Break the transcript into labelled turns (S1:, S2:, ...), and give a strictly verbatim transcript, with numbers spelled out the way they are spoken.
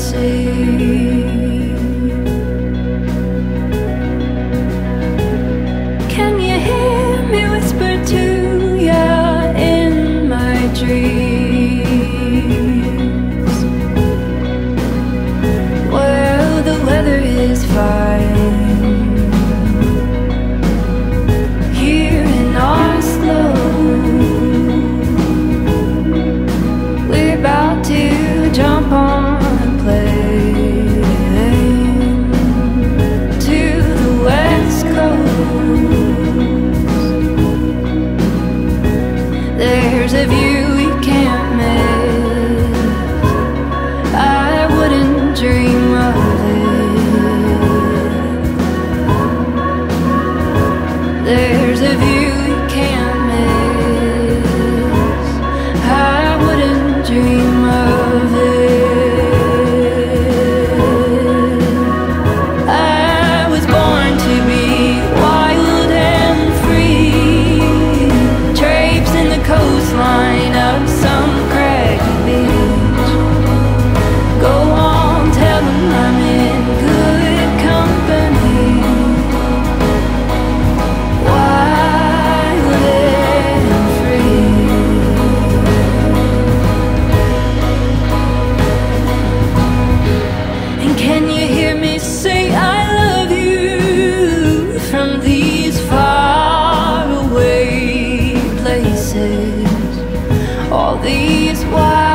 S1: see. Can you hear me whisper to you in my dreams? Well, the weather is fine here in Oslo. We're about to jump on a plane to the West Coast. There's a view we can't miss. I wouldn't dream of it. There's a view we can't miss. I wouldn't dream of it. I was born to be wild and free, traipsing the coastline of some craggy beach. Go on, tell them I'm in good company. Wild and free. And can you hear me say I love you from these far away places? All these wild